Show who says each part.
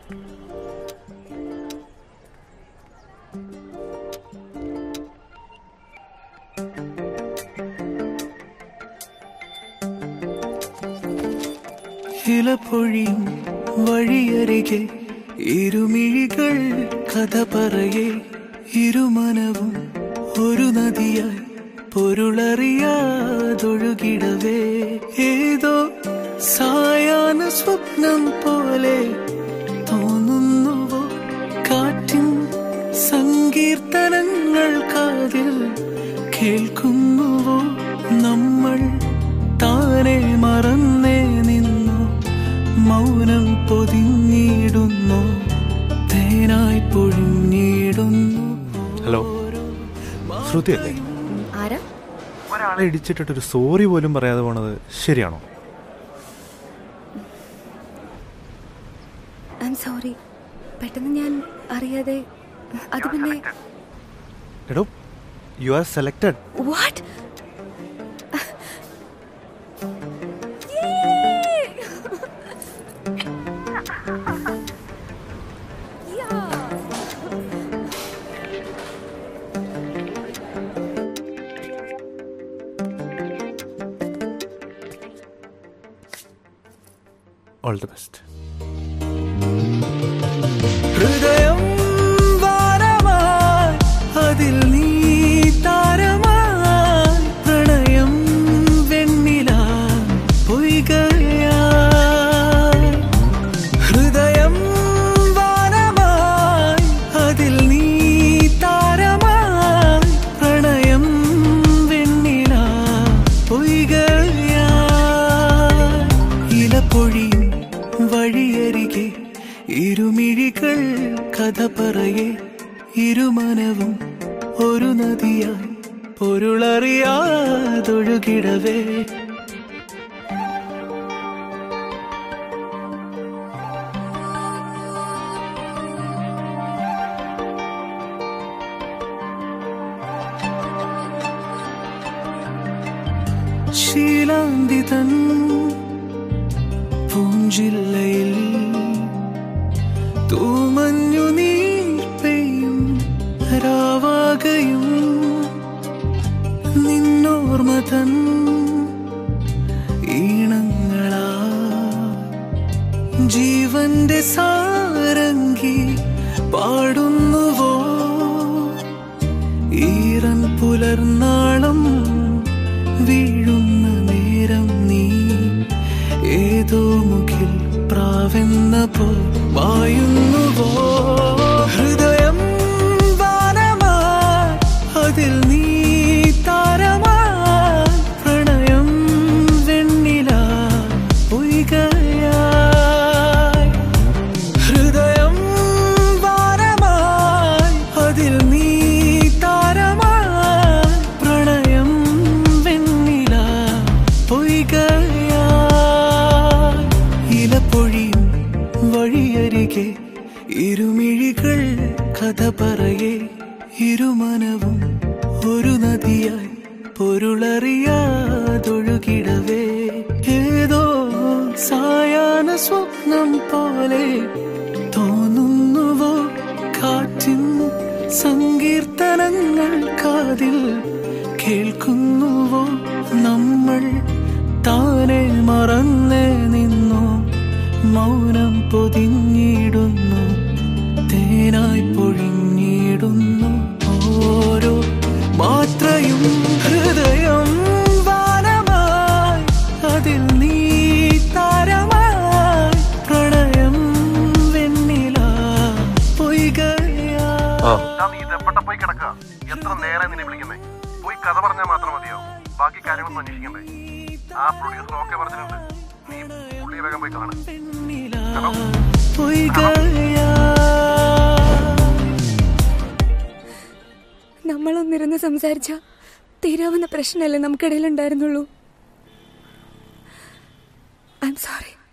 Speaker 1: ഇലപ്പൊഴിയും വഴിയരികെ ഇരുമിഴികൾ കഥ പറയേ ഇരുമനവും ഒരു നദിയായി പൊരുളറിയാതൊഴുകിടവേ ഏതോ സായാഹ്ന സ്വപ്നം പോലെ തോന്നുന്നുവോ കാറ്റിൻ സങ്കീർത്തനങ്ങൾ കാതിൽ കേൾക്കുന്നുവോ നമ്മൾ താനെ മറന്നേ നിന്നു മൗനം പൊതിഞ്ഞിടുന്നു തേനായി പൊഴിഞ്ഞിടുന്നു.
Speaker 2: ഹലോ, ശ്രുതിയല്ലേ?
Speaker 3: ആരാ?
Speaker 2: ഒരാളെ ഇടിച്ചിട്ടൊരു സോറി പോലും പറയാതെ പോണത് ശരിയാണോ?
Speaker 3: I am sorry. പെട്ടെന്ന് ഞാൻ അറിയാതെ. അത് പിന്നെ
Speaker 2: എടോ, you are selected.
Speaker 3: What?
Speaker 2: All the best.
Speaker 1: ഹൃദയം വാനമായി അതിൽ നീ താരമായി പ്രണയം വെണ്ണിലായി പൊയ്കയായി. ഹൃദയം വാനമായി അതിൽ നീ താരമായി പ്രണയം വെണ്ണിലായി പൊയ്കയായി. ഇലപ്പൊഴിയും വഴിയരികെ ഇരുമിഴികൾ കഥ പറയേ ഇരുമനവും ഒരു നദിയായി പൊരുളറിയാതൊഴുകിടവേ. ശീലാന്തിതൻ പൂഞ്ചില്ലയിൽ തൂമഞ്ഞു നീർ പെയ്യും രാവാകയും നിന്നോർമതൻ ഈണങ്ങളാ ജീവന്റെ സാരംഗി പാടുന്നുവോ ഈറൻ പുലർനാളം വീഴുന്ന നേരം നീ ഏതോ മുഖിൽ പ്രാവെന്ന പോ വായുന്നുവോ. ഹൃദയം വാനമായി അതിൽ നീ താരമായി പ്രണയം വെണ്ണിലായി പൊയ്കയായി. ഹൃദയം വാനമായി അതിൽ നീ താരമായി പ്രണയം വെണ്ണിലായി പൊയ്കയായി. ഇലപ്പൊഴിയും വഴിയരികെ ഇരുമിഴികൾ കഥ പറയേ ഇരുമനവും ഒരു നദിയായി പൊരുളറിയാതൊഴുകിടവേ ഏതോ സായാഹ്ന സ്വപ്നം പോലെ തോന്നുന്നുവോ കാറ്റിൻ സങ്കീർത്തനങ്ങൾ കാതിൽ കേൾക്കുന്നുവോ നമ്മൾ താനെ മറന്നേ നിന്നു മൗനം പൊതിഞ്ഞിടുന്നു തേനായി പൊഴിഞ്ഞിടുന്നു ഓരോ മാത്രയും. ഹൃദയം വാനമായി അതിൽ നീ താരമായി പ്രണയം വെണ്ണിലായി പൊയ്കയായി.
Speaker 4: നീ ഇതെവിടെ പോയി കിടക്കുക? എത്ര നേരം നിന്നെ വിളിക്കുന്നേ? പോയി കഥ പറഞ്ഞാൽ മാത്രം മതിയോ? ബാക്കി കാര്യങ്ങളൊന്നും അന്വേഷിക്കണ്ടേ? ആ പ്രൊഡ്യൂസർ ഓക്കെ പറഞ്ഞിട്ടുണ്ട്. നീ പുള്ളിയെ വേഗം പോയി കാണും.
Speaker 3: നമ്മളൊന്നിരുന്ന് സംസാരിച്ച തീരാവുന്ന പ്രശ്നമല്ലേ നമുക്കിടയിലുണ്ടായിരുന്നുള്ളൂ. I am sorry.